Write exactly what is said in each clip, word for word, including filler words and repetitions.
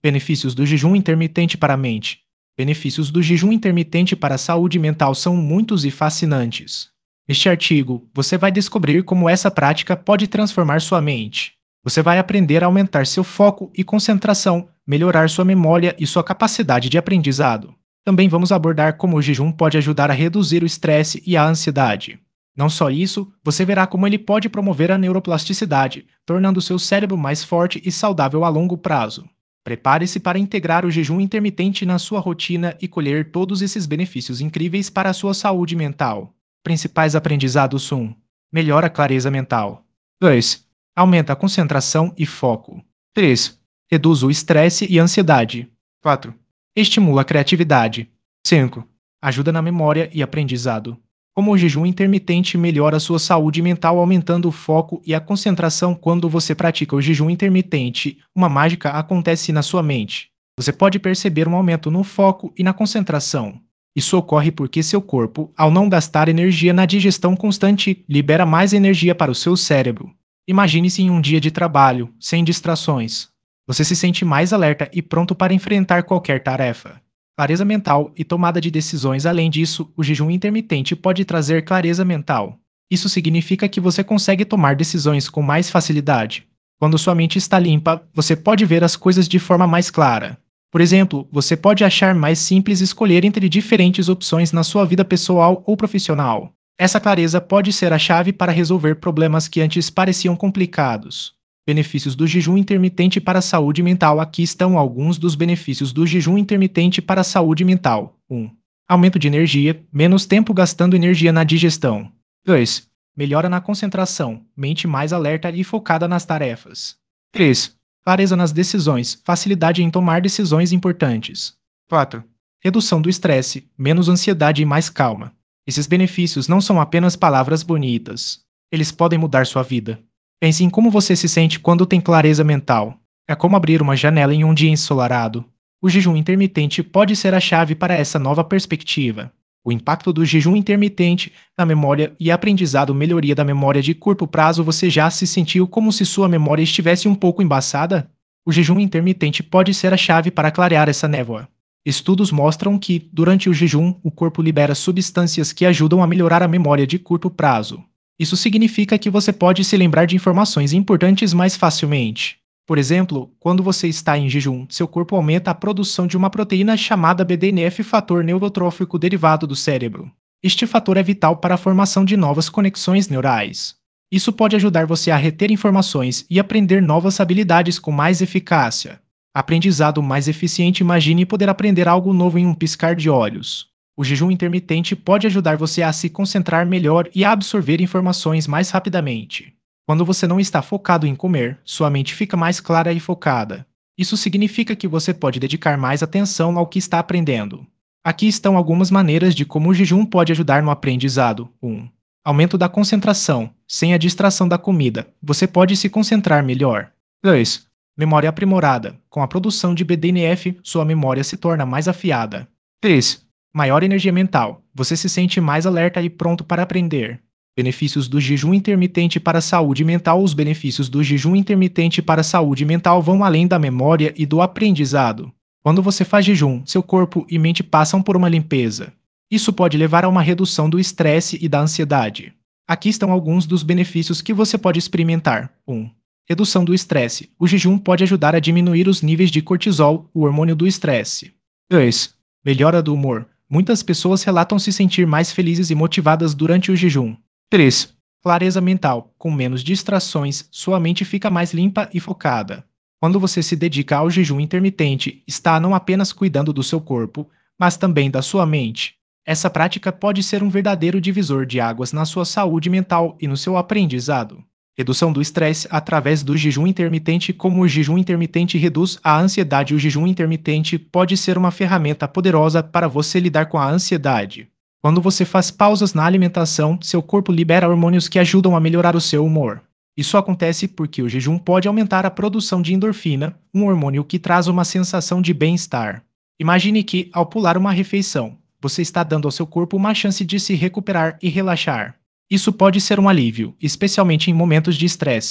Benefícios do jejum intermitente para a mente. Benefícios do jejum intermitente para a saúde mental são muitos e fascinantes. Neste artigo, você vai descobrir como essa prática pode transformar sua mente. Você vai aprender a aumentar seu foco e concentração, melhorar sua memória e sua capacidade de aprendizado. Também vamos abordar como o jejum pode ajudar a reduzir o estresse e a ansiedade. Não só isso, você verá como ele pode promover a neuroplasticidade, tornando seu cérebro mais forte e saudável a longo prazo. Prepare-se para integrar o jejum intermitente na sua rotina e colher todos esses benefícios incríveis para a sua saúde mental. Principais aprendizados: um. Melhora a clareza mental. dois. Aumenta a concentração e foco. três. Reduz o estresse e ansiedade. quatro. Estimula a criatividade. cinco. Ajuda na memória e aprendizado. Como o jejum intermitente melhora a sua saúde mental aumentando o foco e a concentração quando você pratica o jejum intermitente, uma mágica acontece na sua mente. Você pode perceber um aumento no foco e na concentração. Isso ocorre porque seu corpo, ao não gastar energia na digestão constante, libera mais energia para o seu cérebro. Imagine-se em um dia de trabalho, sem distrações. Você se sente mais alerta e pronto para enfrentar qualquer tarefa. Clareza mental e tomada de decisões. Além disso, o jejum intermitente pode trazer clareza mental. Isso significa que você consegue tomar decisões com mais facilidade. Quando sua mente está limpa, você pode ver as coisas de forma mais clara. Por exemplo, você pode achar mais simples escolher entre diferentes opções na sua vida pessoal ou profissional. Essa clareza pode ser a chave para resolver problemas que antes pareciam complicados. Benefícios do jejum intermitente para a saúde mental. Aqui estão alguns dos benefícios do jejum intermitente para a saúde mental. um. Aumento de energia, menos tempo gastando energia na digestão. dois. Melhora na concentração, mente mais alerta e focada nas tarefas. três. Clareza nas decisões, facilidade em tomar decisões importantes. quatro. Redução do estresse, menos ansiedade e mais calma. Esses benefícios não são apenas palavras bonitas. Eles podem mudar sua vida. Pense em como você se sente quando tem clareza mental. É como abrir uma janela em um dia ensolarado. O jejum intermitente pode ser a chave para essa nova perspectiva. O impacto do jejum intermitente na memória e aprendizado. Melhoria da memória de curto prazo. Você já se sentiu como se sua memória estivesse um pouco embaçada? O jejum intermitente pode ser a chave para clarear essa névoa. Estudos mostram que, durante o jejum, o corpo libera substâncias que ajudam a melhorar a memória de curto prazo. Isso significa que você pode se lembrar de informações importantes mais facilmente. Por exemplo, quando você está em jejum, seu corpo aumenta a produção de uma proteína chamada B D N F, fator neurotrófico derivado do cérebro. Este fator é vital para a formação de novas conexões neurais. Isso pode ajudar você a reter informações e aprender novas habilidades com mais eficácia. Aprendizado mais eficiente. Imagine poder aprender algo novo em um piscar de olhos. O jejum intermitente pode ajudar você a se concentrar melhor e a absorver informações mais rapidamente. Quando você não está focado em comer, sua mente fica mais clara e focada. Isso significa que você pode dedicar mais atenção ao que está aprendendo. Aqui estão algumas maneiras de como o jejum pode ajudar no aprendizado. um. Aumento da concentração. Sem a distração da comida, você pode se concentrar melhor. dois. Memória aprimorada. Com a produção de B D N F, sua memória se torna mais afiada. três. Maior energia mental. Você se sente mais alerta e pronto para aprender. Benefícios do jejum intermitente para a saúde mental. Os benefícios do jejum intermitente para a saúde mental vão além da memória e do aprendizado. Quando você faz jejum, seu corpo e mente passam por uma limpeza. Isso pode levar a uma redução do estresse e da ansiedade. Aqui estão alguns dos benefícios que você pode experimentar. um. Redução do estresse. O jejum pode ajudar a diminuir os níveis de cortisol, o hormônio do estresse. dois. Melhora do humor. Muitas pessoas relatam se sentir mais felizes e motivadas durante o jejum. três. Clareza mental. Com menos distrações, sua mente fica mais limpa e focada. Quando você se dedica ao jejum intermitente, está não apenas cuidando do seu corpo, mas também da sua mente. Essa prática pode ser um verdadeiro divisor de águas na sua saúde mental e no seu aprendizado. Redução do estresse através do jejum intermitente. Como o jejum intermitente reduz a ansiedade, o jejum intermitente pode ser uma ferramenta poderosa para você lidar com a ansiedade. Quando você faz pausas na alimentação, seu corpo libera hormônios que ajudam a melhorar o seu humor. Isso acontece porque o jejum pode aumentar a produção de endorfina, um hormônio que traz uma sensação de bem-estar. Imagine que, ao pular uma refeição, você está dando ao seu corpo uma chance de se recuperar e relaxar. Isso pode ser um alívio, especialmente em momentos de estresse.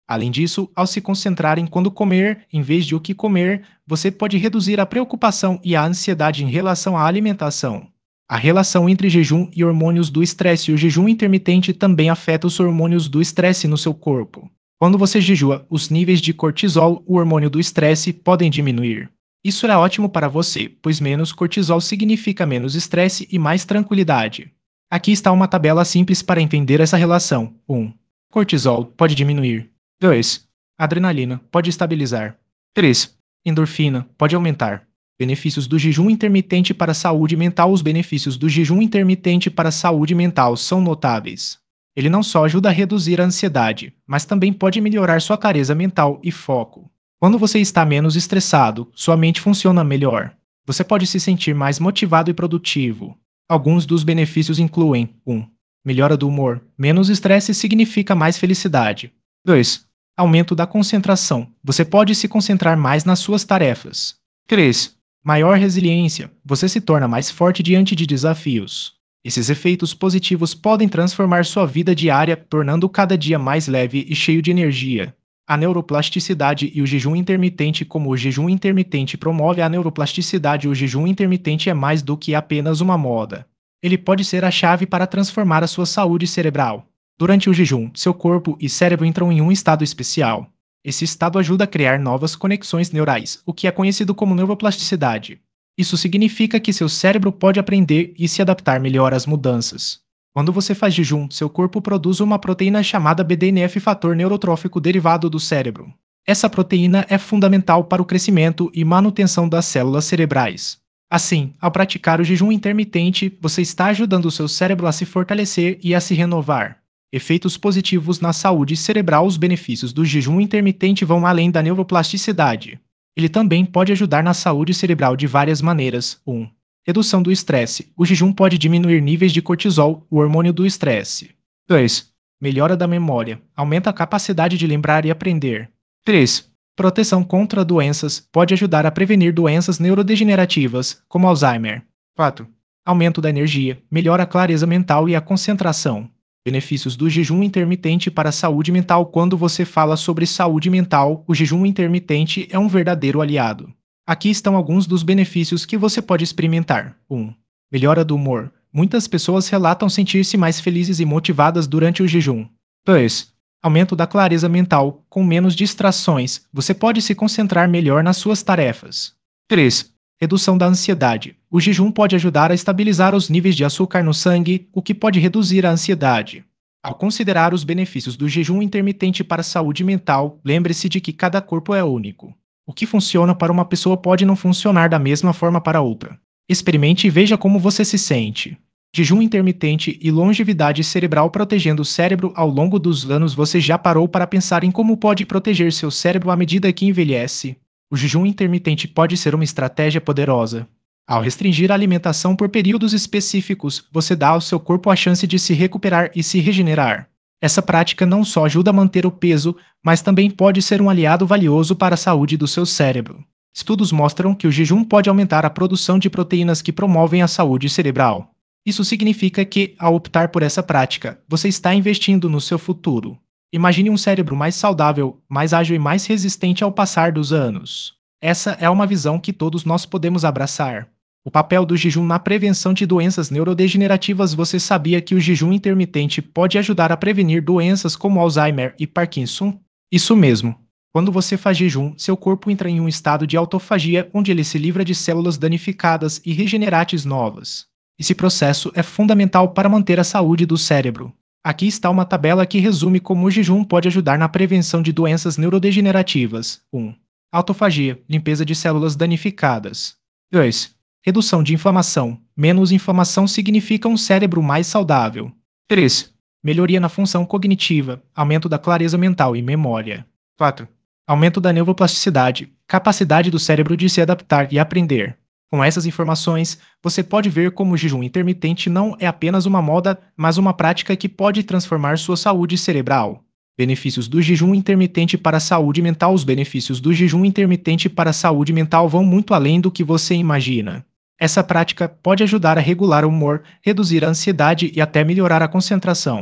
Além disso, ao se concentrar em quando comer, em vez de o que comer, você pode reduzir a preocupação e a ansiedade em relação à alimentação. A relação entre jejum e hormônios do estresse. O jejum intermitente também afeta os hormônios do estresse no seu corpo. Quando você jejua, os níveis de cortisol, o hormônio do estresse, podem diminuir. Isso é ótimo para você, pois menos cortisol significa menos estresse e mais tranquilidade. Aqui está uma tabela simples para entender essa relação. um. Cortisol pode diminuir. dois. Adrenalina pode estabilizar. três. Endorfina pode aumentar. Benefícios do jejum intermitente para a saúde mental. Os benefícios do jejum intermitente para a saúde mental são notáveis. Ele não só ajuda a reduzir a ansiedade, mas também pode melhorar sua clareza mental e foco. Quando você está menos estressado, sua mente funciona melhor. Você pode se sentir mais motivado e produtivo. Alguns dos benefícios incluem: um. Melhora do humor. Menos estresse significa mais felicidade. dois. Aumento da concentração. Você pode se concentrar mais nas suas tarefas. três. Maior resiliência. Você se torna mais forte diante de desafios. Esses efeitos positivos podem transformar sua vida diária, tornando cada dia mais leve e cheio de energia. A neuroplasticidade e o jejum intermitente. Como o jejum intermitente promove a neuroplasticidade, o jejum intermitente é mais do que apenas uma moda. Ele pode ser a chave para transformar a sua saúde cerebral. Durante o jejum, seu corpo e cérebro entram em um estado especial. Esse estado ajuda a criar novas conexões neurais, o que é conhecido como neuroplasticidade. Isso significa que seu cérebro pode aprender e se adaptar melhor às mudanças. Quando você faz jejum, seu corpo produz uma proteína chamada B D N F, fator neurotrófico derivado do cérebro. Essa proteína é fundamental para o crescimento e manutenção das células cerebrais. Assim, ao praticar o jejum intermitente, você está ajudando o seu cérebro a se fortalecer e a se renovar. Efeitos positivos na saúde cerebral. Os benefícios do jejum intermitente vão além da neuroplasticidade. Ele também pode ajudar na saúde cerebral de várias maneiras. um. Redução do estresse. O jejum pode diminuir níveis de cortisol, o hormônio do estresse. dois. Melhora da memória. Aumenta a capacidade de lembrar e aprender. três. Proteção contra doenças. Pode ajudar a prevenir doenças neurodegenerativas, como Alzheimer. quatro. Aumento da energia. Melhora a clareza mental e a concentração. Benefícios do jejum intermitente para a saúde mental. Quando você fala sobre saúde mental, o jejum intermitente é um verdadeiro aliado. Aqui estão alguns dos benefícios que você pode experimentar. um. Melhora do humor. Muitas pessoas relatam sentir-se mais felizes e motivadas durante o jejum. dois. Aumento da clareza mental. Com menos distrações, você pode se concentrar melhor nas suas tarefas. três. Redução da ansiedade. O jejum pode ajudar a estabilizar os níveis de açúcar no sangue, o que pode reduzir a ansiedade. Ao considerar os benefícios do jejum intermitente para a saúde mental, lembre-se de que cada corpo é único. O que funciona para uma pessoa pode não funcionar da mesma forma para outra. Experimente e veja como você se sente. Jejum intermitente e longevidade cerebral. Protegendo o cérebro ao longo dos anos. Você já parou para pensar em como pode proteger seu cérebro à medida que envelhece? O jejum intermitente pode ser uma estratégia poderosa. Ao restringir a alimentação por períodos específicos, você dá ao seu corpo a chance de se recuperar e se regenerar. Essa prática não só ajuda a manter o peso, mas também pode ser um aliado valioso para a saúde do seu cérebro. Estudos mostram que o jejum pode aumentar a produção de proteínas que promovem a saúde cerebral. Isso significa que, ao optar por essa prática, você está investindo no seu futuro. Imagine um cérebro mais saudável, mais ágil e mais resistente ao passar dos anos. Essa é uma visão que todos nós podemos abraçar. O papel do jejum na prevenção de doenças neurodegenerativas. Você sabia que o jejum intermitente pode ajudar a prevenir doenças como Alzheimer e Parkinson? Isso mesmo. Quando você faz jejum, seu corpo entra em um estado de autofagia, onde ele se livra de células danificadas e regenerantes novas. Esse processo é fundamental para manter a saúde do cérebro. Aqui está uma tabela que resume como o jejum pode ajudar na prevenção de doenças neurodegenerativas. um. Autofagia, limpeza de células danificadas. dois. Redução de inflamação. Menos inflamação significa um cérebro mais saudável. três. Melhoria na função cognitiva, aumento da clareza mental e memória. quatro. Aumento da neuroplasticidade, capacidade do cérebro de se adaptar e aprender. Com essas informações, você pode ver como o jejum intermitente não é apenas uma moda, mas uma prática que pode transformar sua saúde cerebral. Benefícios do jejum intermitente para a saúde mental. Os benefícios do jejum intermitente para a saúde mental vão muito além do que você imagina. Essa prática pode ajudar a regular o humor, reduzir a ansiedade e até melhorar a concentração.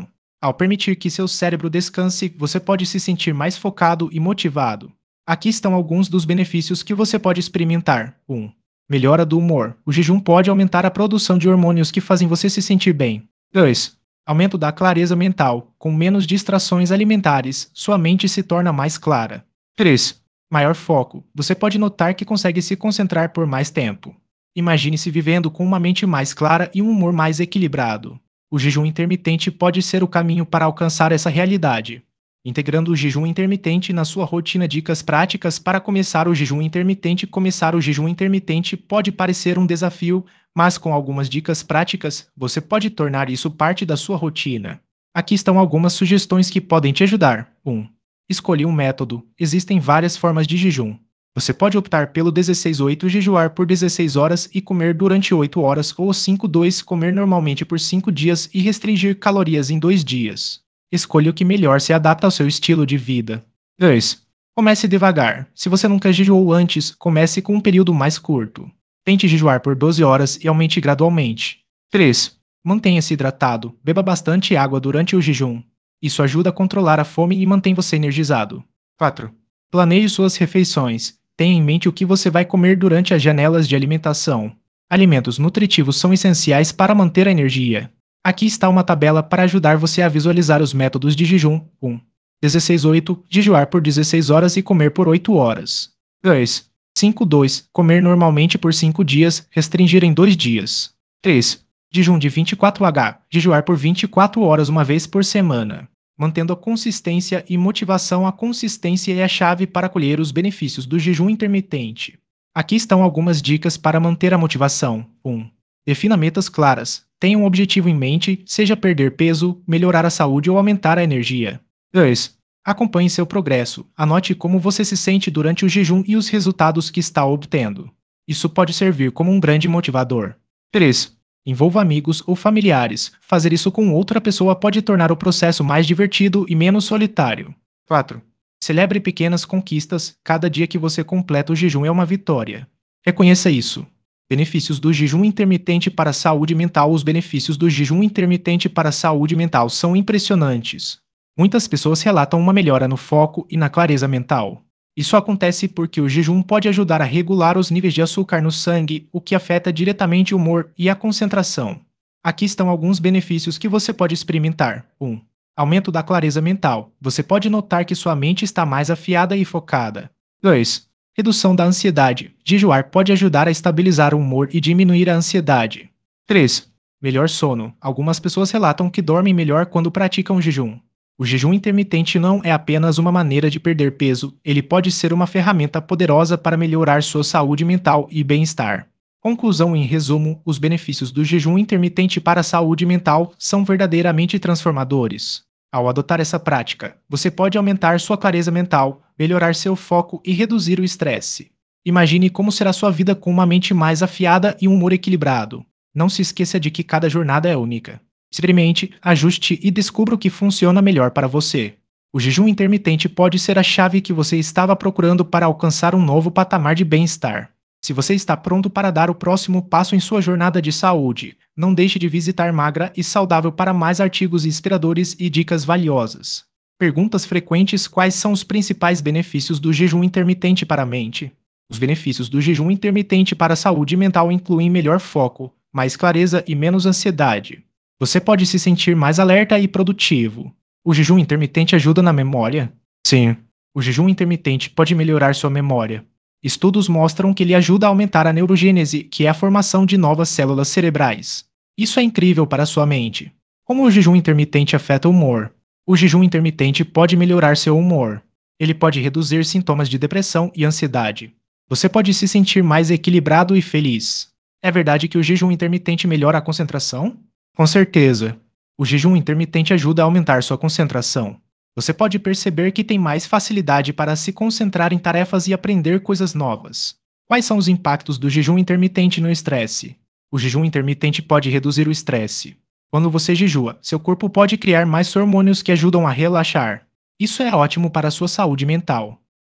Ao permitir que seu cérebro descanse, você pode se sentir mais focado e motivado. Aqui estão alguns dos benefícios que você pode experimentar. um. Melhora do humor. O jejum pode aumentar a produção de hormônios que fazem você se sentir bem. dois. Aumento da clareza mental. Com menos distrações alimentares, sua mente se torna mais clara. três. Maior foco. Você pode notar que consegue se concentrar por mais tempo. Imagine-se vivendo com uma mente mais clara e um humor mais equilibrado. O jejum intermitente pode ser o caminho para alcançar essa realidade. Integrando o jejum intermitente na sua rotina. Dicas práticas para começar o jejum intermitente. Começar o jejum intermitente pode parecer um desafio, mas com algumas dicas práticas, você pode tornar isso parte da sua rotina. Aqui estão algumas sugestões que podem te ajudar. um. Escolha um método. Existem várias formas de jejum. Você pode optar pelo dezesseis oito, jejuar por dezesseis horas e comer durante oito horas, ou cinco dois, comer normalmente por cinco dias e restringir calorias em dois dias. Escolha o que melhor se adapta ao seu estilo de vida. dois. Comece devagar. Se você nunca jejuou antes, comece com um período mais curto. Tente jejuar por doze horas e aumente gradualmente. três. Mantenha-se hidratado. Beba bastante água durante o jejum. Isso ajuda a controlar a fome e mantém você energizado. quatro. Planeje suas refeições. Tenha em mente o que você vai comer durante as janelas de alimentação. Alimentos nutritivos são essenciais para manter a energia. Aqui está uma tabela para ajudar você a visualizar os métodos de jejum. um. dezesseis oito, jejuar por dezesseis horas e comer por oito horas. dois. cinco dois, comer normalmente por cinco dias, restringir em dois dias. três. Jejum de vinte e quatro horas, jejuar por vinte e quatro horas uma vez por semana. Mantendo a consistência e motivação. A consistência é a chave para colher os benefícios do jejum intermitente. Aqui estão algumas dicas para manter a motivação. um. Defina metas claras. Tenha um objetivo em mente, seja perder peso, melhorar a saúde ou aumentar a energia. dois. Acompanhe seu progresso. Anote como você se sente durante o jejum e os resultados que está obtendo. Isso pode servir como um grande motivador. três. Envolva amigos ou familiares. Fazer isso com outra pessoa pode tornar o processo mais divertido e menos solitário. quatro. Celebre pequenas conquistas. Cada dia que você completa o jejum é uma vitória. Reconheça isso. Benefícios do jejum intermitente para a saúde mental. Os benefícios do jejum intermitente para a saúde mental são impressionantes. Muitas pessoas relatam uma melhora no foco e na clareza mental. Isso acontece porque o jejum pode ajudar a regular os níveis de açúcar no sangue, o que afeta diretamente o humor e a concentração. Aqui estão alguns benefícios que você pode experimentar. um. Aumento da clareza mental. Você pode notar que sua mente está mais afiada e focada. dois. Redução da ansiedade. Jejuar pode ajudar a estabilizar o humor e diminuir a ansiedade. três. Melhor sono. Algumas pessoas relatam que dormem melhor quando praticam jejum. O jejum intermitente não é apenas uma maneira de perder peso, ele pode ser uma ferramenta poderosa para melhorar sua saúde mental e bem-estar. Conclusão. Em resumo, os benefícios do jejum intermitente para a saúde mental são verdadeiramente transformadores. Ao adotar essa prática, você pode aumentar sua clareza mental, melhorar seu foco e reduzir o estresse. Imagine como será sua vida com uma mente mais afiada e um humor equilibrado. Não se esqueça de que cada jornada é única. Experimente, ajuste e descubra o que funciona melhor para você. O jejum intermitente pode ser a chave que você estava procurando para alcançar um novo patamar de bem-estar. Se você está pronto para dar o próximo passo em sua jornada de saúde, não deixe de visitar Magra e Saudável para mais artigos inspiradores e dicas valiosas. Perguntas frequentes: quais são os principais benefícios do jejum intermitente para a mente? Os benefícios do jejum intermitente para a saúde mental incluem melhor foco, mais clareza e menos ansiedade. Você pode se sentir mais alerta e produtivo. O jejum intermitente ajuda na memória? Sim. O jejum intermitente pode melhorar sua memória. Estudos mostram que ele ajuda a aumentar a neurogênese, que é a formação de novas células cerebrais. Isso é incrível para sua mente. Como o jejum intermitente afeta o humor? O jejum intermitente pode melhorar seu humor. Ele pode reduzir sintomas de depressão e ansiedade. Você pode se sentir mais equilibrado e feliz. É verdade que o jejum intermitente melhora a concentração? Com certeza. O jejum intermitente ajuda a aumentar sua concentração. Você pode perceber que tem mais facilidade para se concentrar em tarefas e aprender coisas novas. Quais são os impactos do jejum intermitente no estresse? O jejum intermitente pode reduzir o estresse. Quando você jejua, seu corpo pode criar mais hormônios que ajudam a relaxar. Isso é ótimo para a sua saúde mental.